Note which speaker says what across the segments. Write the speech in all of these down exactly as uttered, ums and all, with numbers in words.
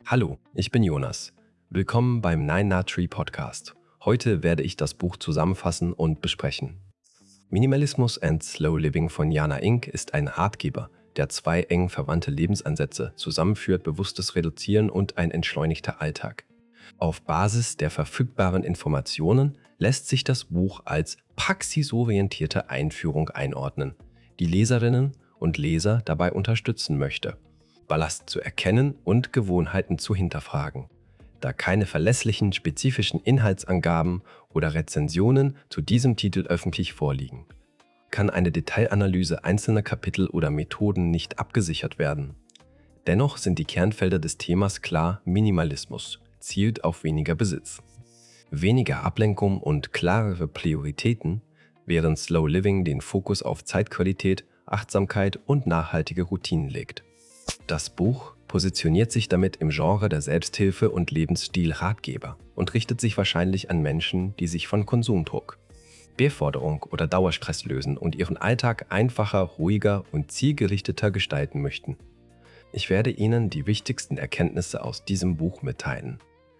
Speaker 1: Hallo, ich bin Jonas. Willkommen beim Nine Nut Tree Podcast. Heute werde ich das Buch zusammenfassen und besprechen. Minimalismus and Slow Living von Jana Inc. ist ein Ratgeber, der zwei eng verwandte Lebensansätze zusammenführt: bewusstes Reduzieren und ein entschleunigter Alltag. Auf Basis der verfügbaren Informationen lässt sich das Buch als praxisorientierte Einführung einordnen, die Leserinnen und Leser dabei unterstützen möchte, Ballast zu erkennen und Gewohnheiten zu hinterfragen. Da keine verlässlichen spezifischen Inhaltsangaben oder Rezensionen zu diesem Titel öffentlich vorliegen, kann eine Detailanalyse einzelner Kapitel oder Methoden nicht abgesichert werden. Dennoch sind die Kernfelder des Themas klar: Minimalismus zielt auf weniger Besitz, weniger Ablenkung und klarere Prioritäten, während Slow Living den Fokus auf Zeitqualität, Achtsamkeit und nachhaltige Routinen legt. Das Buch positioniert sich damit im Genre der Selbsthilfe- und Lebensstil-Ratgeber und richtet sich wahrscheinlich an Menschen, die sich von Konsumdruck, Überforderung oder Dauerstress lösen und ihren Alltag einfacher, ruhiger und zielgerichteter gestalten möchten. Ich werde Ihnen die wichtigsten Erkenntnisse aus diesem Buch mitteilen.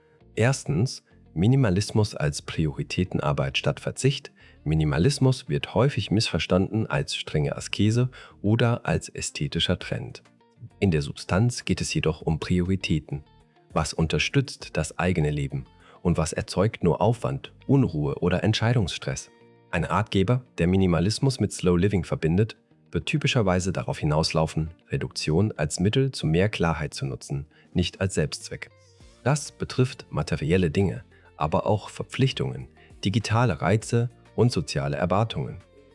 Speaker 1: Erstens: Minimalismus als Prioritätenarbeit statt Verzicht. Minimalismus wird häufig missverstanden als strenge Askese oder als ästhetischer Trend. In der Substanz geht es jedoch um Prioritäten. Was unterstützt das eigene Leben und was erzeugt nur Aufwand, Unruhe oder Entscheidungsstress? Ein Ratgeber, der Minimalismus mit Slow Living verbindet, wird typischerweise darauf hinauslaufen, Reduktion als Mittel zu mehr Klarheit zu nutzen, nicht als Selbstzweck. Das betrifft materielle Dinge, aber auch Verpflichtungen, digitale Reize und soziale Erwartungen.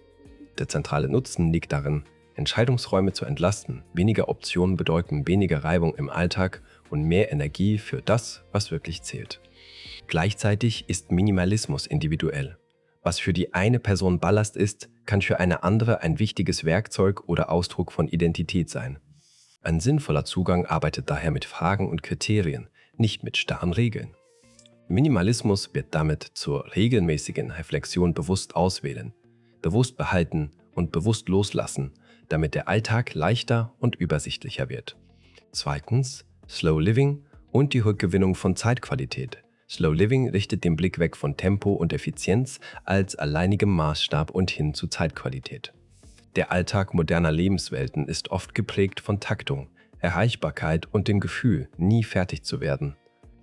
Speaker 1: Der zentrale Nutzen liegt darin, Entscheidungsräume zu entlasten. Weniger Optionen bedeuten weniger Reibung im Alltag und mehr Energie für das, was wirklich zählt. Gleichzeitig ist Minimalismus individuell. Was für die eine Person Ballast ist, kann für eine andere ein wichtiges Werkzeug oder Ausdruck von Identität sein. Ein sinnvoller Zugang arbeitet daher mit Fragen und Kriterien, nicht mit starren Regeln. Minimalismus wird damit zur regelmäßigen Reflexion: bewusst auswählen, bewusst behalten und bewusst loslassen, damit der Alltag leichter und übersichtlicher wird. Zweitens: Slow Living und die Rückgewinnung von Zeitqualität. Slow Living richtet den Blick weg von Tempo und Effizienz als alleinigem Maßstab und hin zu Zeitqualität. Der Alltag moderner Lebenswelten ist oft geprägt von Taktung, Erreichbarkeit und dem Gefühl, nie fertig zu werden.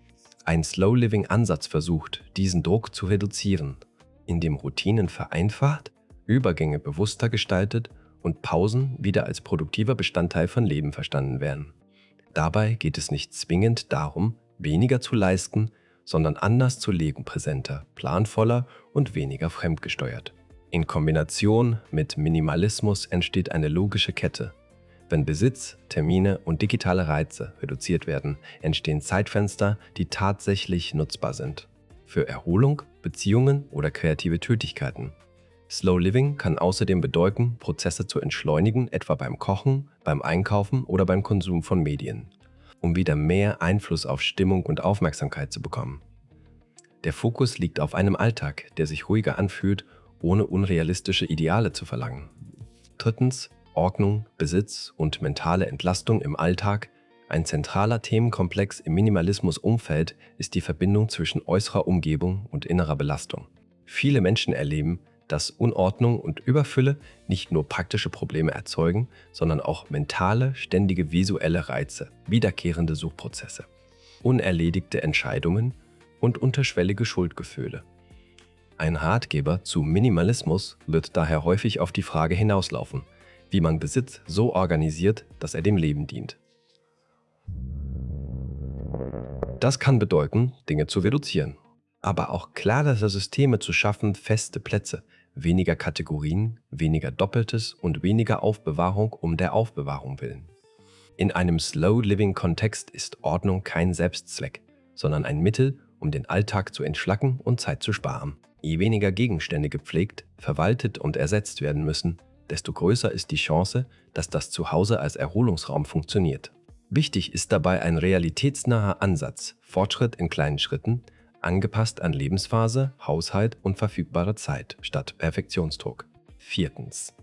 Speaker 1: Ein Slow Living Ansatz versucht, diesen Druck zu reduzieren, indem Routinen vereinfacht, Übergänge bewusster gestaltet und Pausen wieder als produktiver Bestandteil von Leben verstanden werden. Dabei geht es nicht zwingend darum, weniger zu leisten, sondern anders zu leben: präsenter, planvoller und weniger fremdgesteuert. In Kombination mit Minimalismus entsteht eine logische Kette. Wenn Besitz, Termine und digitale Reize reduziert werden, entstehen Zeitfenster, die tatsächlich nutzbar sind. Für Erholung, Beziehungen oder kreative Tätigkeiten. Slow Living kann außerdem bedeuten, Prozesse zu entschleunigen, etwa beim Kochen, beim Einkaufen oder beim Konsum von Medien, um wieder mehr Einfluss auf Stimmung und Aufmerksamkeit zu bekommen. Der Fokus liegt auf einem Alltag, der sich ruhiger anfühlt, ohne unrealistische Ideale zu verlangen. Drittens: Ordnung, Besitz und mentale Entlastung im Alltag. Ein zentraler Themenkomplex im Minimalismus-Umfeld ist die Verbindung zwischen äußerer Umgebung und innerer Belastung. Viele Menschen erleben, dass Unordnung und Überfülle nicht nur praktische Probleme erzeugen, sondern auch mentale, ständige visuelle Reize, wiederkehrende Suchprozesse, unerledigte Entscheidungen und unterschwellige Schuldgefühle. Ein Ratgeber zu Minimalismus wird daher häufig auf die Frage hinauslaufen, wie man Besitz so organisiert, dass er dem Leben dient. Das kann bedeuten, Dinge zu reduzieren, aber auch klarere Systeme zu schaffen: feste Plätze, weniger Kategorien, weniger Doppeltes und weniger Aufbewahrung um der Aufbewahrung willen. In einem Slow-Living-Kontext ist Ordnung kein Selbstzweck, sondern ein Mittel, um den Alltag zu entschlacken und Zeit zu sparen. Je weniger Gegenstände gepflegt, verwaltet und ersetzt werden müssen, desto größer ist die Chance, dass das Zuhause als Erholungsraum funktioniert. Wichtig ist dabei ein realitätsnaher Ansatz: Fortschritt in kleinen Schritten, angepasst an Lebensphase, Haushalt und verfügbare Zeit, statt Perfektionsdruck. Viertens: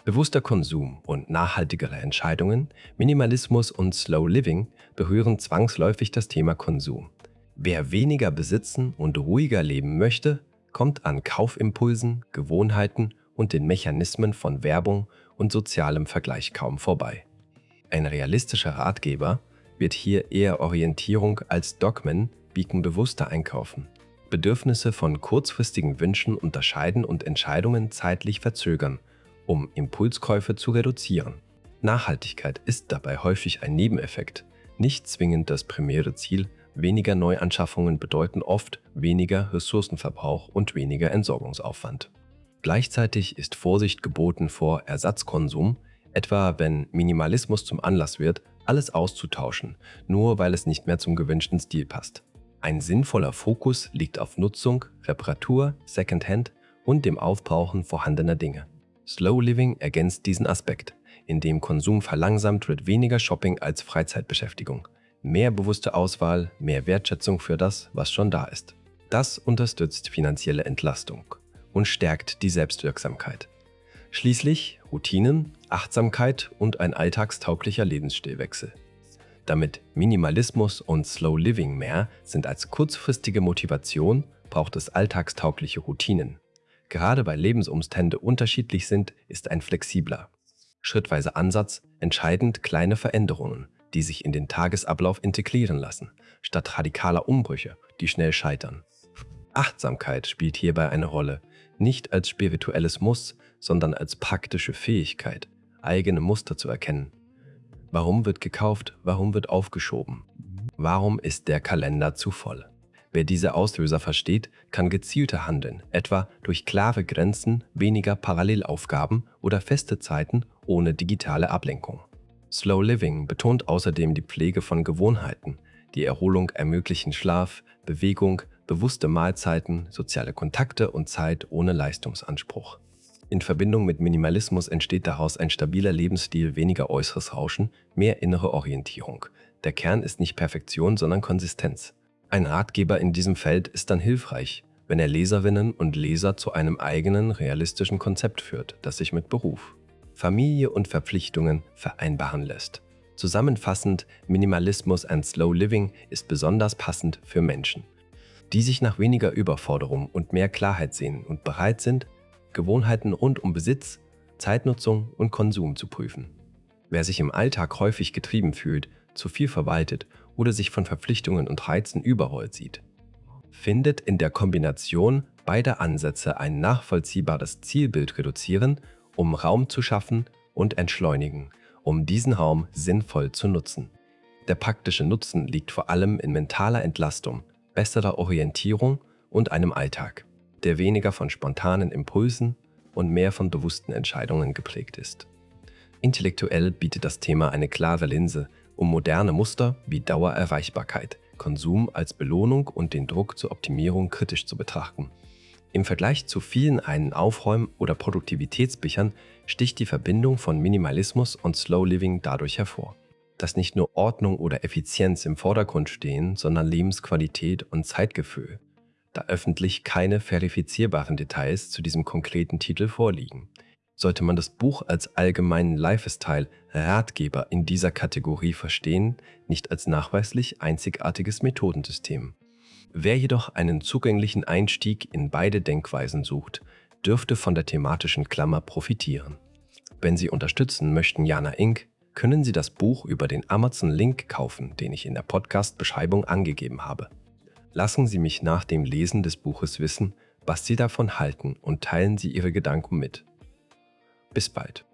Speaker 1: Bewusster Konsum und nachhaltigere Entscheidungen, Minimalismus und Slow Living berühren zwangsläufig das Thema Konsum. Wer weniger besitzen und ruhiger leben möchte, kommt an Kaufimpulsen, Gewohnheiten und den Mechanismen von Werbung und sozialem Vergleich kaum vorbei. Ein realistischer Ratgeber wird hier eher Orientierung als Dogmen bieten, bewusster einkaufen, Bedürfnisse von kurzfristigen Wünschen unterscheiden und Entscheidungen zeitlich verzögern, um Impulskäufe zu reduzieren. Nachhaltigkeit ist dabei häufig ein Nebeneffekt, nicht zwingend das primäre Ziel. Weniger Neuanschaffungen bedeuten oft weniger Ressourcenverbrauch und weniger Entsorgungsaufwand. Gleichzeitig ist Vorsicht geboten vor Ersatzkonsum, etwa wenn Minimalismus zum Anlass wird, alles auszutauschen, nur weil es nicht mehr zum gewünschten Stil passt. Ein sinnvoller Fokus liegt auf Nutzung, Reparatur, Secondhand und dem Aufbrauchen vorhandener Dinge. Slow Living ergänzt diesen Aspekt, indem Konsum verlangsamt wird, weniger Shopping als Freizeitbeschäftigung. Mehr bewusste Auswahl, mehr Wertschätzung für das, was schon da ist. Das unterstützt finanzielle Entlastung und stärkt die Selbstwirksamkeit. Schließlich Routinen, Achtsamkeit und ein alltagstauglicher Lebensstilwechsel. Damit Minimalismus und Slow Living mehr sind als kurzfristige Motivation, braucht es alltagstaugliche Routinen. Gerade weil Lebensumstände unterschiedlich sind, ist ein flexibler, schrittweiser Ansatz entscheidend, kleine Veränderungen, die sich in den Tagesablauf integrieren lassen, statt radikaler Umbrüche, die schnell scheitern. Achtsamkeit spielt hierbei eine Rolle, nicht als spirituelles Muss, sondern als praktische Fähigkeit, eigene Muster zu erkennen. Warum wird gekauft? Warum wird aufgeschoben? Warum ist der Kalender zu voll? Wer diese Auslöser versteht, kann gezielter handeln, etwa durch klare Grenzen, weniger Parallelaufgaben oder feste Zeiten ohne digitale Ablenkung. Slow Living betont außerdem die Pflege von Gewohnheiten, die Erholung ermöglichen Schlaf, Bewegung, bewusste Mahlzeiten, soziale Kontakte und Zeit ohne Leistungsanspruch. In Verbindung mit Minimalismus entsteht daraus ein stabiler Lebensstil, weniger äußeres Rauschen, mehr innere Orientierung. Der Kern ist nicht Perfektion, sondern Konsistenz. Ein Ratgeber in diesem Feld ist dann hilfreich, wenn er Leserinnen und Leser zu einem eigenen, realistischen Konzept führt, das sich mit Beruf, Familie und Verpflichtungen vereinbaren lässt. Zusammenfassend, Minimalismus and Slow Living ist besonders passend für Menschen, die sich nach weniger Überforderung und mehr Klarheit sehnen und bereit sind, Gewohnheiten rund um Besitz, Zeitnutzung und Konsum zu prüfen. Wer sich im Alltag häufig getrieben fühlt, zu viel verwaltet oder sich von Verpflichtungen und Reizen überrollt sieht, findet in der Kombination beider Ansätze ein nachvollziehbares Zielbild reduzieren, um Raum zu schaffen und entschleunigen, um diesen Raum sinnvoll zu nutzen. Der praktische Nutzen liegt vor allem in mentaler Entlastung, besserer Orientierung und einem Alltag, der weniger von spontanen Impulsen und mehr von bewussten Entscheidungen geprägt ist. Intellektuell bietet das Thema eine klare Linse, um moderne Muster wie Dauererreichbarkeit, Konsum als Belohnung und den Druck zur Optimierung kritisch zu betrachten. Im Vergleich zu vielen einen Aufräumen- oder Produktivitätsbüchern sticht die Verbindung von Minimalismus und Slow Living dadurch hervor, dass nicht nur Ordnung oder Effizienz im Vordergrund stehen, sondern Lebensqualität und Zeitgefühl, da öffentlich keine verifizierbaren Details zu diesem konkreten Titel vorliegen. Sollte man das Buch als allgemeinen Lifestyle-Ratgeber in dieser Kategorie verstehen, nicht als nachweislich einzigartiges Methodensystem. Wer jedoch einen zugänglichen Einstieg in beide Denkweisen sucht, dürfte von der thematischen Klammer profitieren. Wenn Sie unterstützen möchten Jana Inc., können Sie das Buch über den Amazon-Link kaufen, den ich in der Podcast-Beschreibung angegeben habe. Lassen Sie mich nach dem Lesen des Buches wissen, was Sie davon halten und teilen Sie Ihre Gedanken mit. Bis bald.